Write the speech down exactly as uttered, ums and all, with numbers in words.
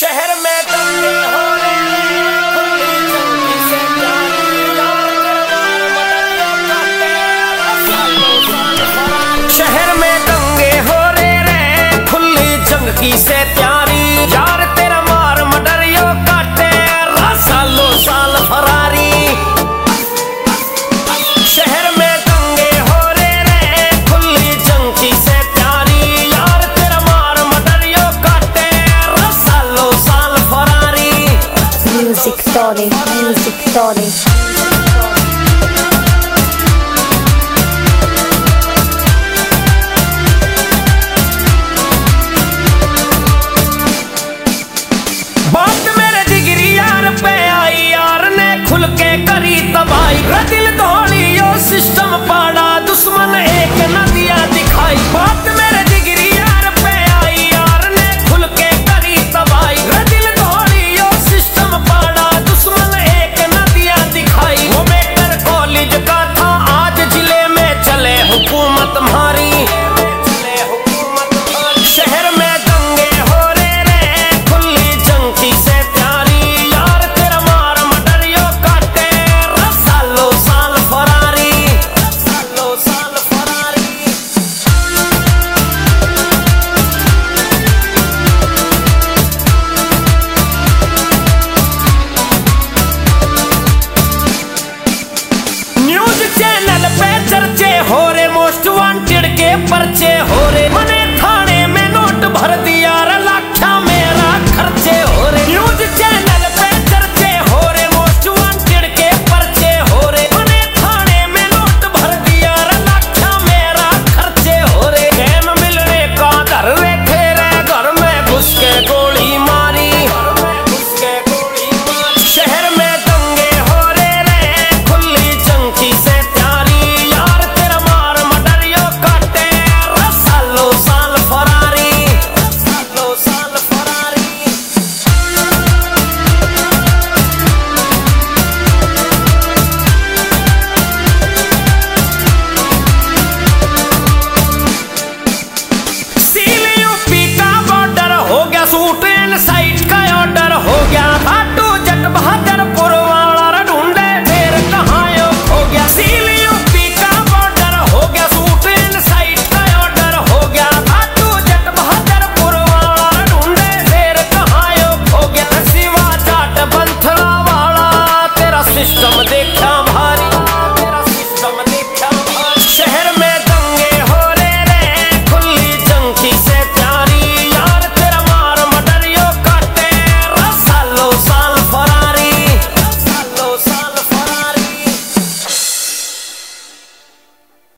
शहर में दंगे हो रहे हैं, खुली चौकी से जारी सालों साल फरार। शहर में दंगे हो रहे हैं, खुली जंग की से तैयारी यार तेरा मार मडरियो काटे सालों साल फरारी। शहर में दंगे हो रहे हैं, खुली जंग की से तैयारी यार तेरा मार मडरियो काटे सालों साल फरारी। Music Story, Music Story. बात मेरे जिगरी यार पे आई, यार ने खुल के करी तबाही। दिल दौड़ियो सिस्टम पाड़ा, दुश्मन एक न दिया दिखाई।